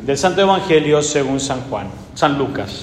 Del Santo Evangelio según San Lucas.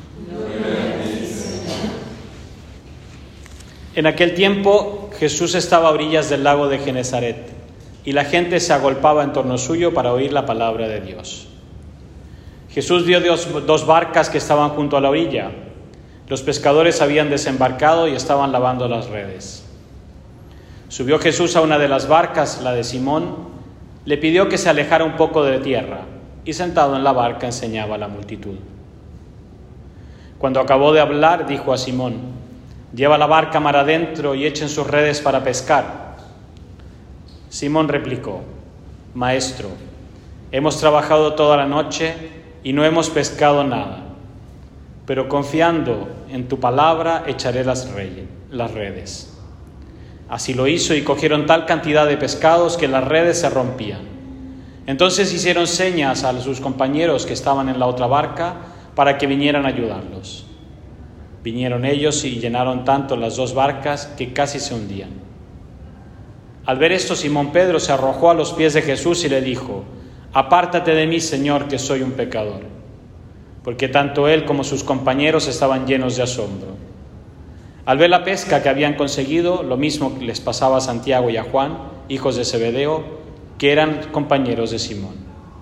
En aquel tiempo Jesús estaba a orillas del lago de Genesaret, y la gente se agolpaba en torno suyo para oír la palabra de Dios. Jesús vio dos barcas que estaban junto a la orilla. Los pescadores habían desembarcado y estaban lavando las redes. Subió Jesús a una de las barcas, la de Simón, le pidió que se alejara un poco de tierra, y sentado en la barca enseñaba a la multitud. Cuando acabó de hablar, dijo a Simón: «Lleva la barca mar adentro y echen sus redes para pescar». Simón replicó: «Maestro, hemos trabajado toda la noche y no hemos pescado nada, pero confiando en tu palabra echaré las redes». Así lo hizo y cogieron tal cantidad de pescados que las redes se rompían. Entonces hicieron señas a sus compañeros que estaban en la otra barca para que vinieran a ayudarlos. Vinieron ellos y llenaron tanto las dos barcas que casi se hundían. Al ver esto, Simón Pedro se arrojó a los pies de Jesús y le dijo: «Apártate de mí, Señor, que soy un pecador», porque tanto él como sus compañeros estaban llenos de asombro. Al ver la pesca que habían conseguido, lo mismo les pasaba a Santiago y a Juan, hijos de Zebedeo, que eran compañeros de Simón.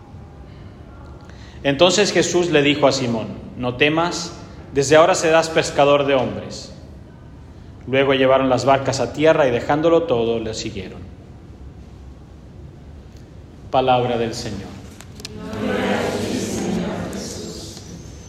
Entonces Jesús le dijo a Simón: «No temas, desde ahora serás pescador de hombres». Luego llevaron las barcas a tierra y dejándolo todo, le siguieron. Palabra del Señor. Gloria a ti, Señor Jesús.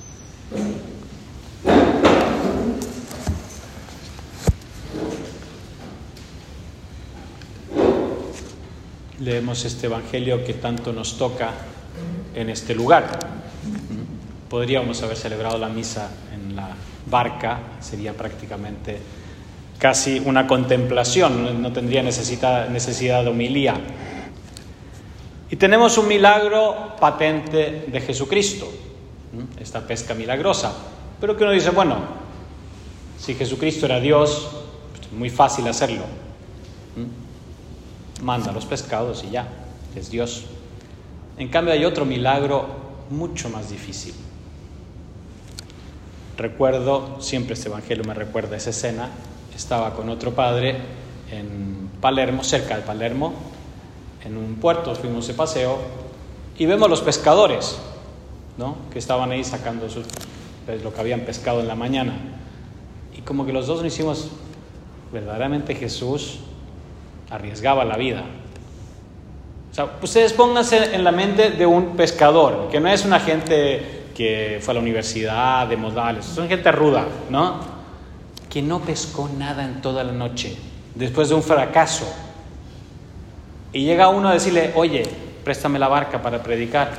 Leemos este Evangelio que tanto nos toca en este lugar. Podríamos haber celebrado la misa en la barca, sería prácticamente casi una contemplación, no tendría necesidad de homilía. Y tenemos un milagro patente de Jesucristo, esta pesca milagrosa. Pero que uno dice, bueno, si Jesucristo era Dios, pues muy fácil hacerlo. Manda los pescados y ya, es Dios. En cambio hay otro milagro mucho más difícil. Recuerdo, siempre este evangelio me recuerda esa escena. Estaba con otro padre en Palermo, cerca de Palermo, en un puerto, fuimos de paseo y vemos los pescadores, ¿no?, que estaban ahí sacando lo que habían pescado en la mañana. Y como que los dos nos hicimos, verdaderamente Jesús arriesgaba la vida. O sea, ustedes pónganse en la mente de un pescador, que no es una gente que fue a la universidad de modales, son gente ruda, ¿no?, que no pescó nada en toda la noche, después de un fracaso. Y llega uno a decirle: oye, préstame la barca para predicar.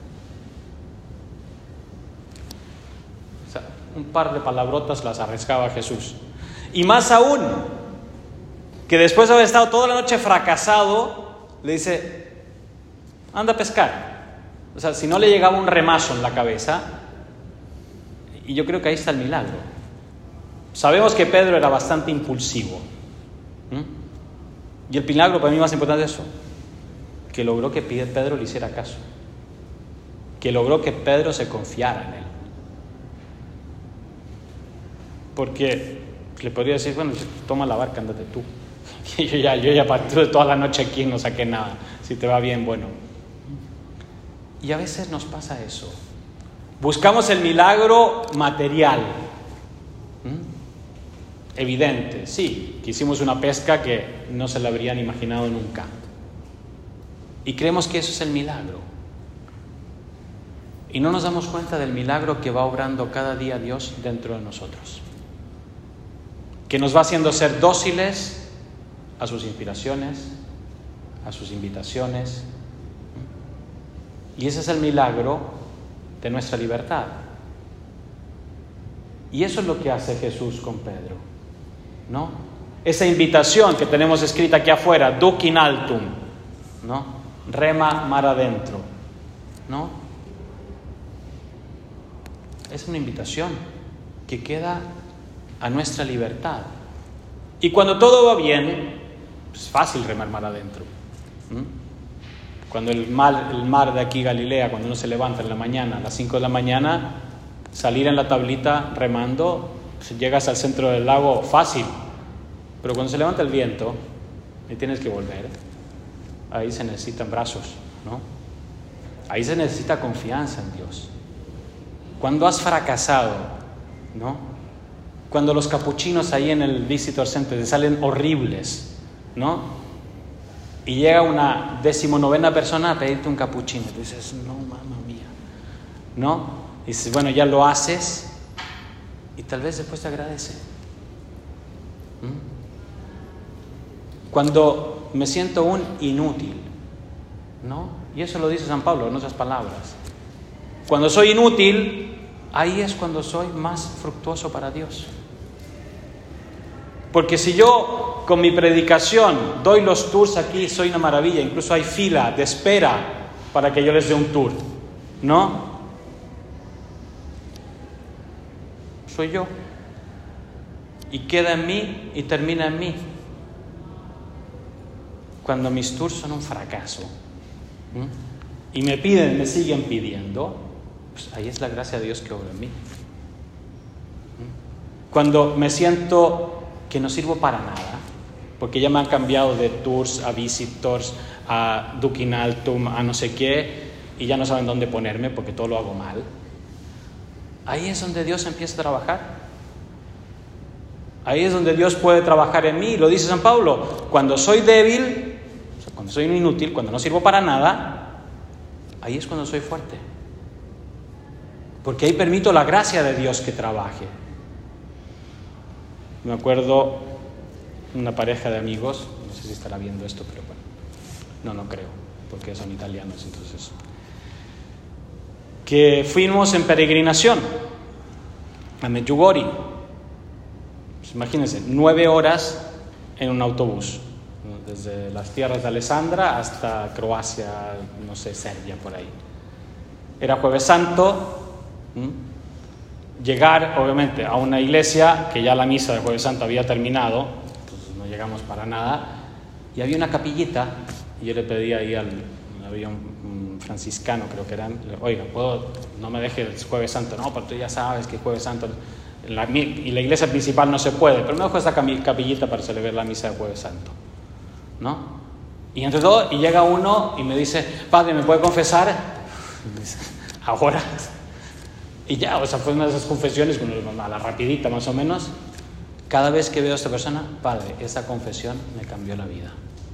O sea, un par de palabrotas las arriesgaba Jesús. Y más aún, que después de haber estado toda la noche fracasado, le dice: anda a pescar. O sea, si no le llegaba un remazo en la cabeza. Y yo creo que ahí está el milagro. Sabemos que Pedro era bastante impulsivo. Y el milagro para mí más importante es eso, que logró que Pedro le hiciera caso, que logró que Pedro se confiara en él. Porque le podría decir: bueno, toma la barca, ándate tú. Yo ya partuve toda la noche aquí y no saqué nada. Si te va bien, bueno. Y a veces nos pasa eso. Buscamos el milagro material. Evidente, sí, que hicimos una pesca que no se la habrían imaginado nunca. Y creemos que eso es el milagro. Y no nos damos cuenta del milagro que va obrando cada día Dios dentro de nosotros. Que nos va haciendo ser dóciles a sus inspiraciones, a sus invitaciones. Y ese es el milagro de nuestra libertad. Y eso es lo que hace Jesús con Pedro, ¿no? Esa invitación que tenemos escrita aquí afuera, duc in altum, ¿no?, rema mar adentro, ¿no? Es una invitación que queda a nuestra libertad. Y cuando todo va bien, es fácil remar mar adentro. Cuando el mar de aquí, Galilea, cuando uno se levanta en la mañana, a las 5 de la mañana, salir en la tablita remando, pues llegas al centro del lago fácil. Pero cuando se levanta el viento y tienes que volver, ahí se necesitan brazos, ¿no? Ahí se necesita confianza en Dios. Cuando has fracasado, ¿no? Cuando los capuchinos ahí en el Visitor Center te salen horribles, ¿no? Y llega una 19ª persona a pedirte un capuchino. Tú dices, no, mamá mía, ¿no? Y dices, bueno, ya lo haces y tal vez después te agradece. Cuando me siento un inútil, ¿no? Y eso lo dice San Pablo en otras palabras. Cuando soy inútil, ahí es cuando soy más fructuoso para Dios. Porque si yo con mi predicación doy los tours aquí, soy una maravilla. Incluso hay fila de espera para que yo les dé un tour, ¿no? Soy yo. Y queda en mí y termina en mí. Cuando mis tours son un fracaso, y me siguen pidiendo, pues ahí es la gracia de Dios que obra en mí. Cuando me siento que no sirvo para nada, porque ya me han cambiado de tours a visitors, a Duc in Altum, a no sé qué, y ya no saben dónde ponerme porque todo lo hago mal. Ahí es donde Dios empieza a trabajar. Ahí es donde Dios puede trabajar en mí. Lo dice San Pablo, cuando soy débil, o sea, cuando soy un inútil, cuando no sirvo para nada, ahí es cuando soy fuerte. Porque ahí permito la gracia de Dios que trabaje. Me acuerdo una pareja de amigos, no sé si estará viendo esto, pero bueno, no creo, porque son italianos, entonces, que fuimos en peregrinación a Medjugorje. Pues imagínense, 9 horas en un autobús, ¿no? Desde las tierras de Alessandra hasta Croacia, no sé, Serbia, por ahí. Era Jueves Santo. Llegar, obviamente, a una iglesia que ya la misa de Jueves Santo había terminado, pues no llegamos para nada, y había una capillita, y yo le pedí ahí había un franciscano, creo que era, oiga, no me deje el Jueves Santo, no, porque tú ya sabes que Jueves Santo, y la iglesia principal no se puede, pero me dejo esta capillita para celebrar la misa de Jueves Santo, ¿no? Y entre todo, y llega uno y me dice, padre, ¿me puede confesar? Y me dice, ahora. Y ya, o sea, fue una de esas confesiones, a la rapidita más o menos. Cada vez que veo a esta persona, padre, esa confesión me cambió la vida.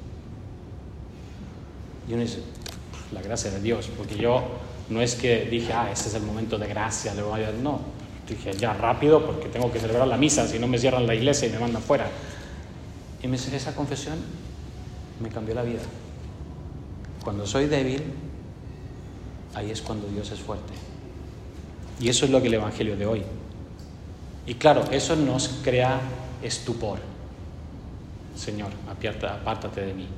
Y uno dice, la gracia de Dios, porque yo no es que dije, ese es el momento de gracia, le voy a... No, dije, ya rápido, porque tengo que celebrar la misa, si no me cierran la iglesia y me mandan fuera. Y me dice, esa confesión me cambió la vida. Cuando soy débil, ahí es cuando Dios es fuerte. Y eso es lo que el Evangelio de hoy. Y claro, eso nos crea estupor. Señor, apártate de mí.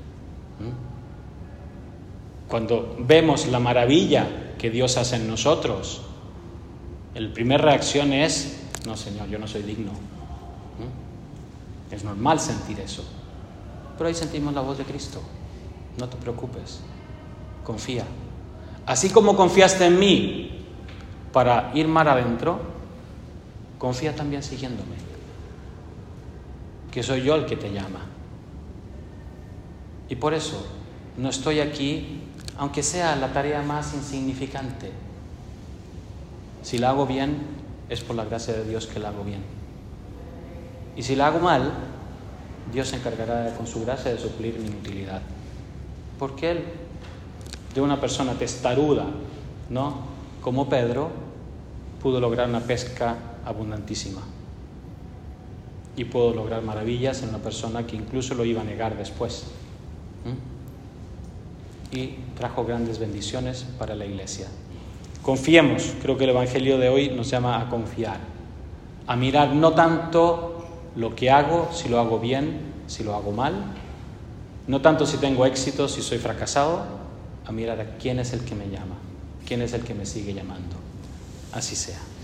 Cuando vemos la maravilla que Dios hace en nosotros, la primera reacción es, no, Señor, yo no soy digno. Es normal sentir eso. Pero ahí sentimos la voz de Cristo. No te preocupes, confía. Así como confiaste en mí para ir mar adentro, confía también siguiéndome, que soy yo el que te llama. Y por eso no estoy aquí, aunque sea la tarea más insignificante. Si la hago bien, es por la gracia de Dios que la hago bien. Y si la hago mal, Dios se encargará con su gracia de suplir mi inutilidad. Porque Él, de una persona testaruda, ¿no?, como Pedro, pudo lograr una pesca abundantísima. Y pudo lograr maravillas en una persona que incluso lo iba a negar después. Y trajo grandes bendiciones para la iglesia. Confiemos, creo que el Evangelio de hoy nos llama a confiar, a mirar no tanto lo que hago, si lo hago bien, si lo hago mal, no tanto si tengo éxito, si soy fracasado, a mirar a quién es el que me llama, quién es el que me sigue llamando. Así sea.